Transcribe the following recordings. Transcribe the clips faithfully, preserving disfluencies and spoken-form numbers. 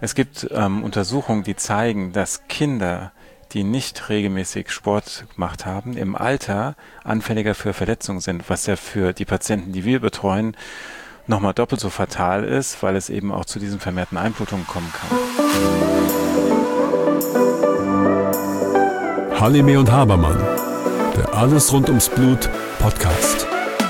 Es gibt ähm, Untersuchungen, die zeigen, dass Kinder, die nicht regelmäßig Sport gemacht haben, im Alter anfälliger für Verletzungen sind, was ja für die Patienten, die wir betreuen, nochmal doppelt so fatal ist, weil es eben auch zu diesen vermehrten Einblutungen kommen kann. Halime und Habermann, der Alles rund ums Blut Podcast.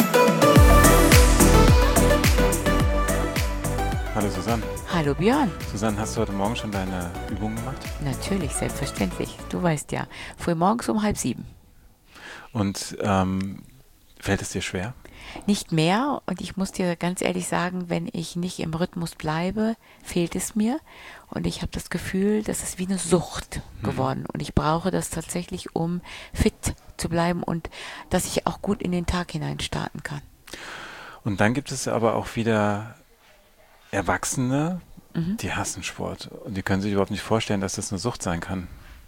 Hallo Susanne. Hallo Björn. Susanne, hast du heute Morgen schon deine Übungen gemacht? Natürlich, selbstverständlich. Du weißt ja, früh morgens um halb sieben. Und ähm, fällt es dir schwer? Nicht mehr, und ich muss dir ganz ehrlich sagen, wenn ich nicht im Rhythmus bleibe, fehlt es mir. Und ich habe das Gefühl, das ist wie eine Sucht geworden. Mhm. Und ich brauche das tatsächlich, um fit zu bleiben und dass ich auch gut in den Tag hinein starten kann. Und dann gibt es aber auch wieder Erwachsene, mhm. die hassen Sport. Und die können sich überhaupt nicht vorstellen, dass das eine Sucht sein kann.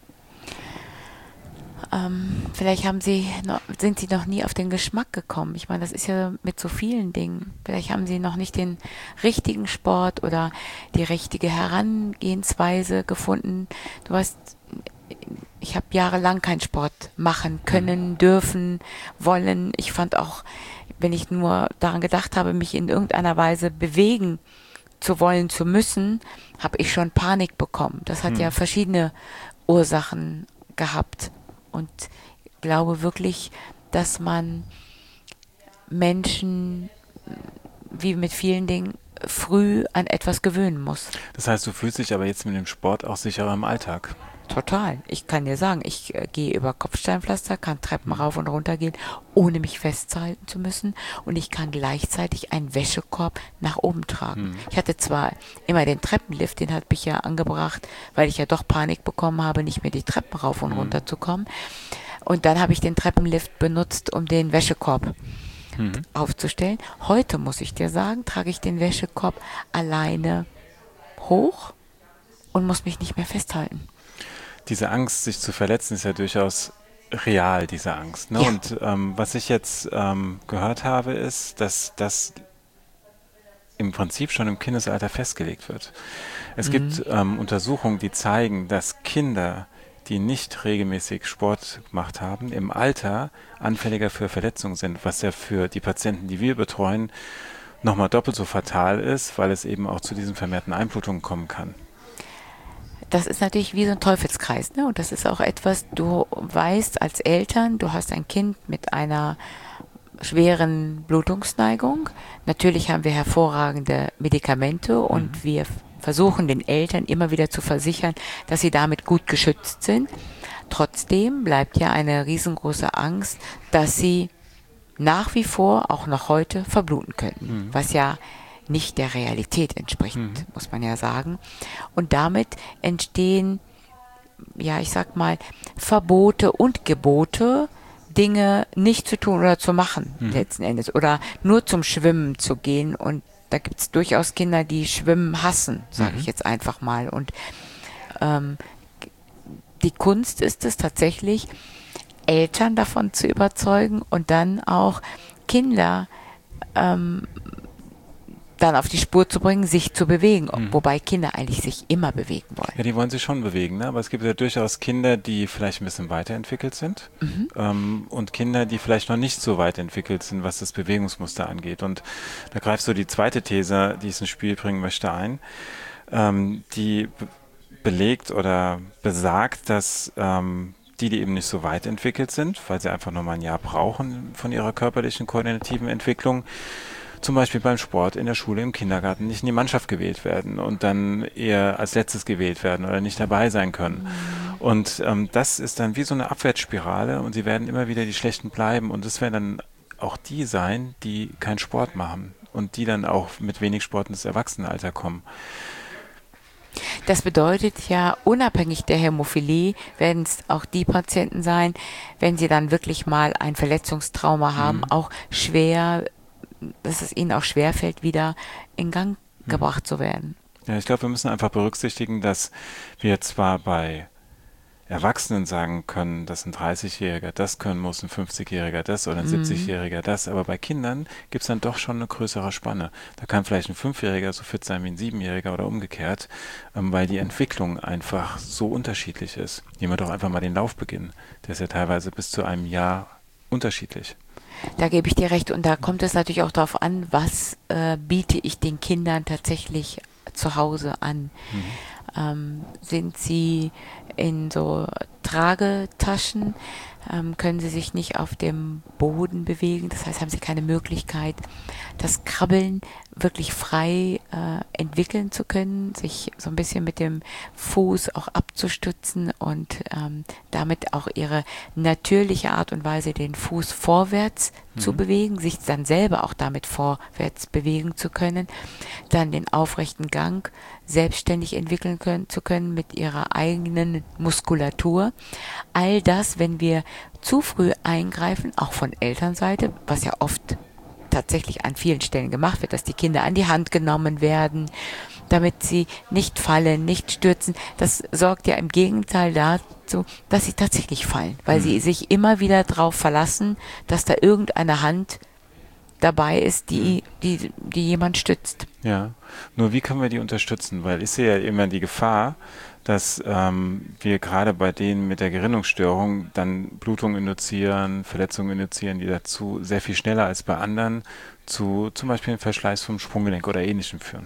Ähm, vielleicht haben sie noch, sind sie noch nie auf den Geschmack gekommen. Ich meine, das ist ja mit so vielen Dingen. Vielleicht haben sie noch nicht den richtigen Sport oder die richtige Herangehensweise gefunden. Du weißt, ich habe jahrelang keinen Sport machen können, dürfen, wollen. Ich fand auch, wenn ich nur daran gedacht habe, mich in irgendeiner Weise bewegen zu wollen, zu müssen, habe ich schon Panik bekommen. Das hat hm. ja verschiedene Ursachen gehabt. Und ich glaube wirklich, dass man Menschen, wie mit vielen Dingen, früh an etwas gewöhnen muss. Das heißt, du fühlst dich aber jetzt mit dem Sport auch sicherer im Alltag? Total. Ich kann dir sagen, ich äh, gehe über Kopfsteinpflaster, kann Treppen rauf und runter gehen, ohne mich festhalten zu müssen. Und ich kann gleichzeitig einen Wäschekorb nach oben tragen. Hm. Ich hatte zwar immer den Treppenlift, den hat mich ja angebracht, weil ich ja doch Panik bekommen habe, nicht mehr die Treppen rauf und hm. runter zu kommen. Und dann habe ich den Treppenlift benutzt, um den Wäschekorb hm. aufzustellen. Heute, muss ich dir sagen, trage ich den Wäschekorb alleine hoch und muss mich nicht mehr festhalten. Diese Angst, sich zu verletzen, ist ja durchaus real, diese Angst. Ne? Ja. Und ähm, was ich jetzt ähm, gehört habe, ist, dass das im Prinzip schon im Kindesalter festgelegt wird. Es mhm. gibt ähm, Untersuchungen, die zeigen, dass Kinder, die nicht regelmäßig Sport gemacht haben, im Alter anfälliger für Verletzungen sind, was ja für die Patienten, die wir betreuen, nochmal doppelt so fatal ist, weil es eben auch zu diesen vermehrten Einblutungen kommen kann. Das ist natürlich wie so ein Teufelskreis, ne? Und das ist auch etwas, du weißt als Eltern, du hast ein Kind mit einer schweren Blutungsneigung. Natürlich haben wir hervorragende Medikamente und mhm. wir versuchen den Eltern immer wieder zu versichern, dass sie damit gut geschützt sind. Trotzdem bleibt ja eine riesengroße Angst, dass sie nach wie vor, auch noch heute, verbluten könnten, mhm. was ja nicht der Realität entspricht, mhm. muss man ja sagen. Und damit entstehen, ja, ich sag mal, Verbote und Gebote, Dinge nicht zu tun oder zu machen, mhm. letzten Endes. Oder nur zum Schwimmen zu gehen. Und da gibt es durchaus Kinder, die Schwimmen hassen, sage mhm. ich jetzt einfach mal. Und ähm, die Kunst ist es tatsächlich, Eltern davon zu überzeugen und dann auch Kinder ähm, dann auf die Spur zu bringen, sich zu bewegen, mhm. wobei Kinder eigentlich sich immer bewegen wollen. Ja, die wollen sich schon bewegen, ne? Aber es gibt ja durchaus Kinder, die vielleicht ein bisschen weiterentwickelt sind mhm. ähm, und Kinder, die vielleicht noch nicht so weit entwickelt sind, was das Bewegungsmuster angeht. Und da greift so die zweite These, die ich ins Spiel bringen möchte, ein, ähm, die be- belegt oder besagt, dass ähm, die, die eben nicht so weit entwickelt sind, weil sie einfach noch mal ein Jahr brauchen von ihrer körperlichen koordinativen Entwicklung, zum Beispiel beim Sport in der Schule, im Kindergarten nicht in die Mannschaft gewählt werden und dann eher als letztes gewählt werden oder nicht dabei sein können. Mhm. Und ähm, das ist dann wie so eine Abwärtsspirale und sie werden immer wieder die Schlechten bleiben und es werden dann auch die sein, die keinen Sport machen und die dann auch mit wenig Sport ins Erwachsenenalter kommen. Das bedeutet ja, unabhängig der Hämophilie werden es auch die Patienten sein, wenn sie dann wirklich mal ein Verletzungstrauma haben, mhm. auch schwer, dass es ihnen auch schwerfällt, wieder in Gang mhm. gebracht zu werden. Ja, ich glaube, wir müssen einfach berücksichtigen, dass wir zwar bei Erwachsenen sagen können, dass ein dreißigjähriger das können muss, ein fünfzigjähriger das oder ein mhm. siebzigjähriger das. Aber bei Kindern gibt es dann doch schon eine größere Spanne. Da kann vielleicht ein Fünfjähriger so fit sein wie ein Siebenjähriger oder umgekehrt, ähm, weil die Entwicklung einfach so unterschiedlich ist. Nehmen wir doch einfach mal den Laufbeginn. Der ist ja teilweise bis zu einem Jahr unterschiedlich. Da gebe ich dir recht. Und da kommt es natürlich auch darauf an, was äh, biete ich den Kindern tatsächlich zu Hause an. Mhm. Ähm, sind sie in so Tragetaschen, ähm, können sie sich nicht auf dem Boden bewegen, das heißt, haben sie keine Möglichkeit, das Krabbeln wirklich frei äh, entwickeln zu können, sich so ein bisschen mit dem Fuß auch abzustützen und ähm, damit auch ihre natürliche Art und Weise, den Fuß vorwärts mhm. zu bewegen, sich dann selber auch damit vorwärts bewegen zu können, dann den aufrechten Gang selbstständig entwickeln können, zu können mit ihrer eigenen Muskulatur. All das, wenn wir zu früh eingreifen, auch von Elternseite, was ja oft tatsächlich an vielen Stellen gemacht wird, dass die Kinder an die Hand genommen werden, damit sie nicht fallen, nicht stürzen. Das sorgt ja im Gegenteil dazu, dass sie tatsächlich fallen, weil mhm. sie sich immer wieder darauf verlassen, dass da irgendeine Hand dabei ist, die, die, die jemand stützt. Ja, nur wie können wir die unterstützen? Weil ich sehe ja immer die Gefahr, dass ähm, wir gerade bei denen mit der Gerinnungsstörung dann Blutung induzieren, Verletzungen induzieren, die dazu sehr viel schneller als bei anderen zu zum Beispiel einem Verschleiß vom Sprunggelenk oder Ähnlichem führen.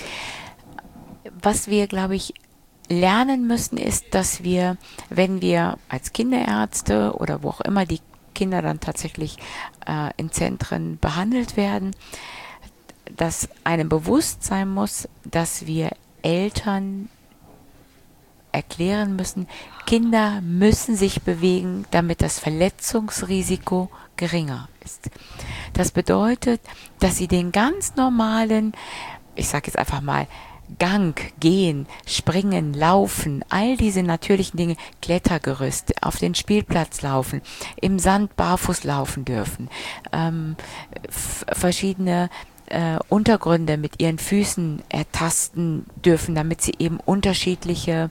Was wir, glaube ich, lernen müssen, ist, dass wir, wenn wir als Kinderärzte oder wo auch immer die Kinder dann tatsächlich äh, in Zentren behandelt werden, dass einem bewusst sein muss, dass wir Eltern erklären müssen, Kinder müssen sich bewegen, damit das Verletzungsrisiko geringer ist. Das bedeutet, dass sie den ganz normalen, ich sage jetzt einfach mal, Gang, Gehen, Springen, Laufen, all diese natürlichen Dinge, Klettergerüst, auf den Spielplatz laufen, im Sand barfuß laufen dürfen, ähm, f- verschiedene äh, Untergründe mit ihren Füßen ertasten dürfen, damit sie eben unterschiedliche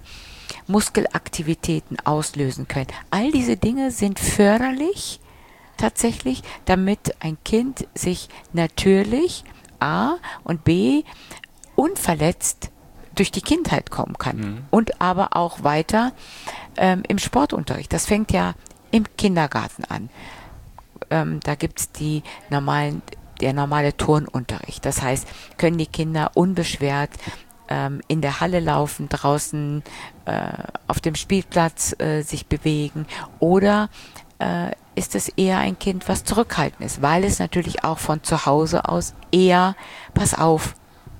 Muskelaktivitäten auslösen können. All diese Dinge sind förderlich tatsächlich, damit ein Kind sich natürlich A und B unverletzt durch die Kindheit kommen kann mhm. und aber auch weiter ähm, im Sportunterricht. Das fängt ja im Kindergarten an. Ähm, da gibt es die normalen, der normale Turnunterricht. Das heißt, können die Kinder unbeschwert ähm, in der Halle laufen, draußen äh, auf dem Spielplatz äh, sich bewegen, oder äh, ist es eher ein Kind, was zurückhaltend ist, weil es natürlich auch von zu Hause aus eher, pass auf,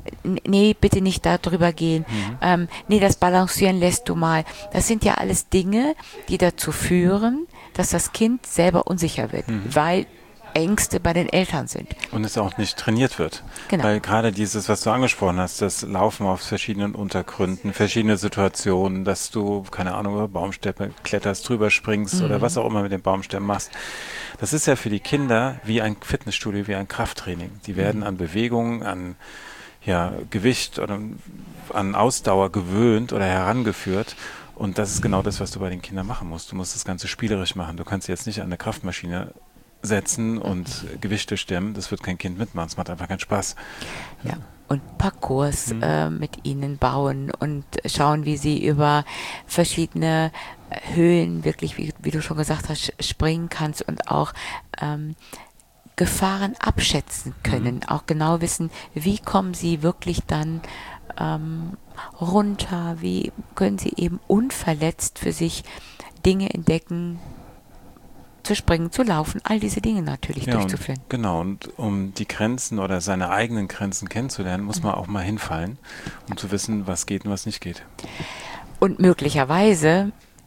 nee, bitte nicht da drüber gehen, mhm. ähm, nee, das Balancieren lässt du mal. Das sind ja alles Dinge, die dazu führen, dass das Kind selber unsicher wird, mhm. weil Ängste bei den Eltern sind. Und es auch nicht trainiert wird. Genau. Weil gerade dieses, was du angesprochen hast, das Laufen auf verschiedenen Untergründen, verschiedene Situationen, dass du, keine Ahnung, über Baumstämme kletterst, drüber springst mhm. oder was auch immer mit den Baumstämmen machst. Das ist ja für die Kinder wie ein Fitnessstudio, wie ein Krafttraining. Die werden mhm. an Bewegungen, an ja, Gewicht oder an Ausdauer gewöhnt oder herangeführt. Und das ist genau das, was du bei den Kindern machen musst. Du musst das Ganze spielerisch machen. Du kannst jetzt nicht an eine Kraftmaschine setzen und Gewichte stemmen. Das wird kein Kind mitmachen. Es macht einfach keinen Spaß. Ja. Und Parcours mhm. äh, mit ihnen bauen und schauen, wie sie über verschiedene Höhen wirklich, wie, wie du schon gesagt hast, springen kannst und auch ähm, Gefahren abschätzen können, mhm. auch genau wissen, wie kommen sie wirklich dann ähm, runter, wie können sie eben unverletzt für sich Dinge entdecken, zu springen, zu laufen, all diese Dinge natürlich ja, durchzuführen. Und, genau, und um die Grenzen oder seine eigenen Grenzen kennenzulernen, muss man auch mal hinfallen, um zu wissen, was geht und was nicht geht. Und möglicherweise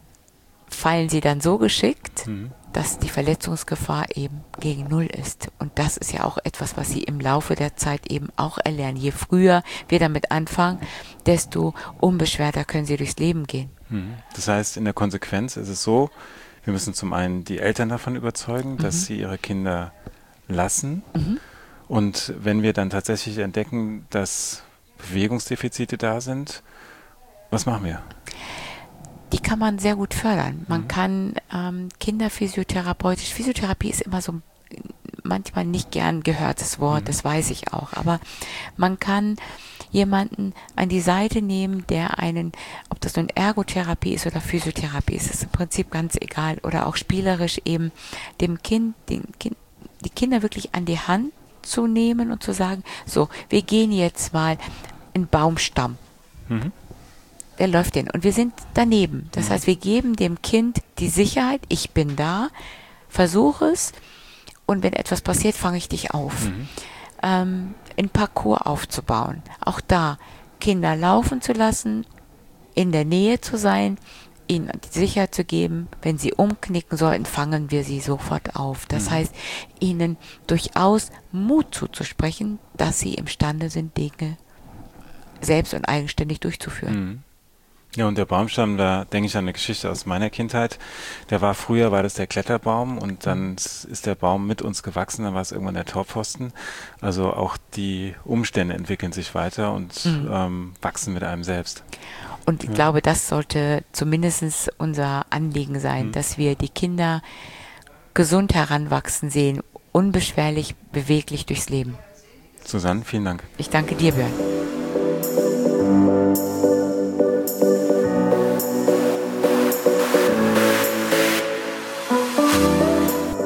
fallen sie dann so geschickt, mhm. dass die Verletzungsgefahr eben gegen Null ist. Und das ist ja auch etwas, was sie im Laufe der Zeit eben auch erlernen. Je früher wir damit anfangen, desto unbeschwerter können sie durchs Leben gehen. Das heißt, in der Konsequenz ist es so, wir müssen zum einen die Eltern davon überzeugen, dass mhm. sie ihre Kinder lassen. Mhm. Und wenn wir dann tatsächlich entdecken, dass Bewegungsdefizite da sind, was machen wir? die kann man sehr gut fördern. Man Mhm. kann ähm, kinderphysiotherapeutisch, Physiotherapie ist immer so manchmal nicht gern gehörtes Wort, Mhm. das weiß ich auch, aber man kann jemanden an die Seite nehmen, der einen, ob das nun Ergotherapie ist oder Physiotherapie ist, ist im Prinzip ganz egal, oder auch spielerisch eben dem Kind, den kind, die Kinder wirklich an die Hand zu nehmen und zu sagen, so, wir gehen jetzt mal in Baumstamm. Mhm. Der läuft hin und wir sind daneben. Das Mhm. heißt, wir geben dem Kind die Sicherheit, ich bin da, versuche es und wenn etwas passiert, fange ich dich auf. Mhm. Ähm, ein Parcours aufzubauen. Auch da Kinder laufen zu lassen, in der Nähe zu sein, ihnen die Sicherheit zu geben, wenn sie umknicken sollten, fangen wir sie sofort auf. Das Mhm. heißt, ihnen durchaus Mut zuzusprechen, dass sie imstande sind, Dinge selbst und eigenständig durchzuführen. Mhm. Ja, und der Baumstamm, da denke ich an eine Geschichte aus meiner Kindheit. Der war früher, war das der Kletterbaum und dann ist der Baum mit uns gewachsen, dann war es irgendwann der Torpfosten. Also auch die Umstände entwickeln sich weiter und Mhm. ähm, wachsen mit einem selbst. Und ich Ja. glaube, das sollte zumindest unser Anliegen sein, Mhm. dass wir die Kinder gesund heranwachsen sehen, unbeschwerlich, beweglich durchs Leben. Susanne, vielen Dank. Ich danke dir, Björn.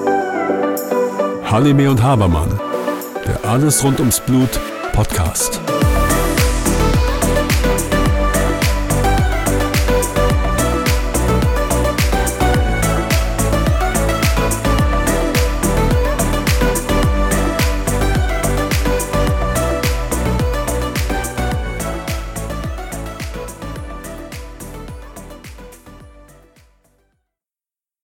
Halime und Habermann, der Alles rund ums Blut Podcast.